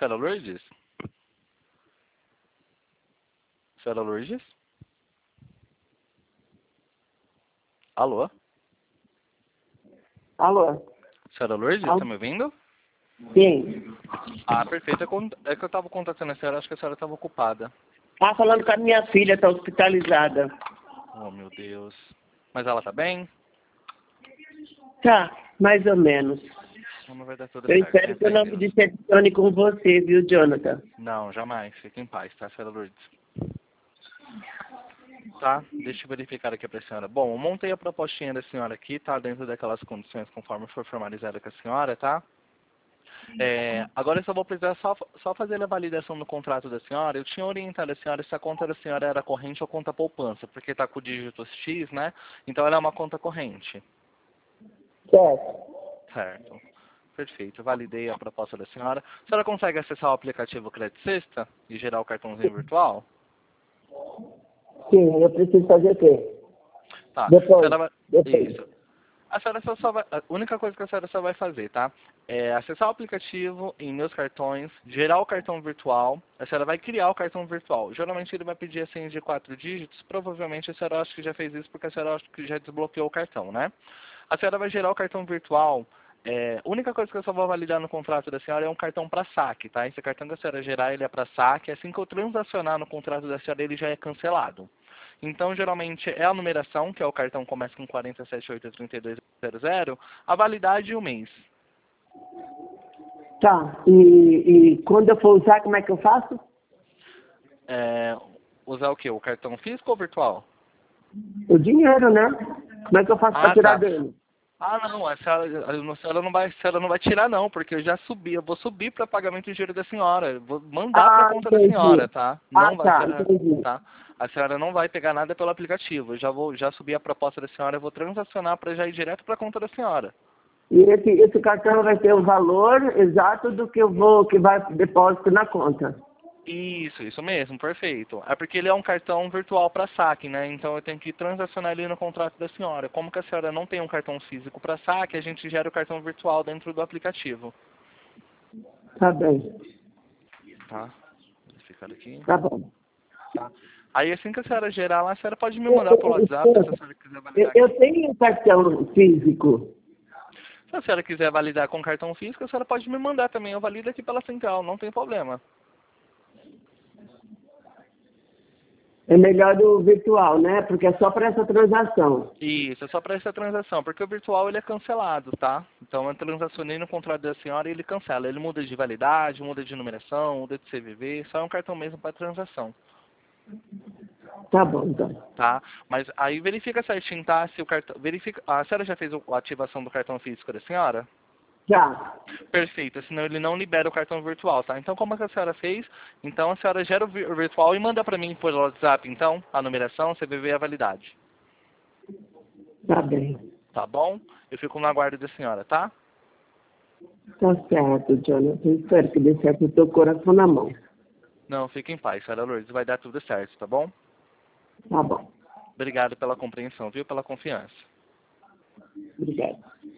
Senhora Lourdes? Senhora Lourdes? Alô? Alô? Senhora Lourdes, Alô? tá me ouvindo? Sim. Ah, perfeito. É que eu tava contatando a senhora, acho que a senhora estava ocupada. Tá falando com a minha filha, tá hospitalizada. Oh, meu Deus. Mas ela tá bem? Tá, mais ou menos. Não vai dar tudo Eu certo, espero né? que eu Fé em não me Deus. decepcione com você, viu, Jonathan? Não, jamais. Fique em paz, tá, senhora Lourdes? Tá, deixa eu verificar aqui pra senhora. Bom, eu montei a propostinha da senhora aqui, tá? Dentro daquelas condições conforme foi formalizada com a senhora, tá? Agora eu só vou precisar só fazer a validação do contrato da senhora. Eu tinha orientado a senhora se a conta da senhora era corrente ou conta poupança, porque tá com o dígito X, né? Então ela é uma conta corrente. Certo. Certo. Perfeito. Validei a proposta da senhora. A senhora consegue acessar o aplicativo Credit Sexta e gerar o cartãozinho virtual? Sim, eu preciso fazer o quê? Tá. Depois. Depois. Isso. A senhora só vai, a única coisa que a senhora só vai fazer, tá? É acessar o aplicativo em meus cartões, gerar o cartão virtual. A senhora vai criar o cartão virtual. Geralmente ele vai pedir a senha de 4 dígitos. Provavelmente a senhora acha que já fez isso porque a senhora acha que já desbloqueou o cartão, né? A senhora vai gerar o cartão virtual. A única coisa que eu só vou validar no contrato da senhora é um cartão para saque, tá? Esse cartão que a senhora gerar, ele é para saque. Assim que eu transacionar no contrato da senhora, ele já é cancelado. Então, geralmente, é a numeração, que é o cartão começa com 4783200, a validade e o mês. Tá. E quando eu for usar, como é que eu faço? Usar o quê? O cartão físico ou virtual? O dinheiro, né? Como é que eu faço para Ah, tirar tá. dele? Ah, não, a senhora não vai tirar não, porque eu já subi, eu vou subir para pagamento de dinheiro da senhora, eu vou mandar para a Ah, conta da entendi. senhora, tá? Ah, Não vai, a tá, senhora, entendi. tá? A senhora não vai pegar nada pelo aplicativo, já subi a proposta da senhora, eu vou transacionar para já ir direto para a conta da senhora. E esse cartão vai ter o valor exato do que que vai depósito na conta. Isso mesmo, perfeito. É porque ele é um cartão virtual para saque, né? Então eu tenho que transacionar ele no contrato da senhora. Como que a senhora não tem um cartão físico para saque, a gente gera o cartão virtual dentro do aplicativo. Tá bem. Tá? Vou verificar aqui. Tá bom. Tá. Aí assim que a senhora gerar lá, a senhora pode me Eu, mandar pelo eu, WhatsApp se a eu, senhora quiser eu validar. eu tenho um cartão físico. Se a senhora quiser validar com cartão físico, a senhora pode me mandar também. Eu valido aqui pela central, não tem problema. É melhor do virtual, né? Porque é só para essa transação. Isso, é só para essa transação, porque o virtual ele é cancelado, tá? Então eu transacionei no contrato da senhora e ele cancela. Ele muda de validade, muda de numeração, muda de CVV, só é um cartão mesmo para transação, Tá bom, então. tá? Mas aí verifica certinho, tá? Se o cartão, verifica, a senhora já fez a ativação do cartão físico da senhora? Já. Perfeito, senão ele não libera o cartão virtual, tá? Então como é que a senhora fez? Então a senhora gera o virtual e manda para mim por WhatsApp, então, a numeração, CVV e a validade. Tá bem. Tá bom? Eu fico no aguardo da senhora, tá? Tá certo, Jonathan. Espero que dê certo o teu coração na mão. Não, fique em paz, senhora Lourdes, vai dar tudo certo, tá bom? Tá bom. Obrigado pela compreensão, viu? Pela confiança. Obrigada.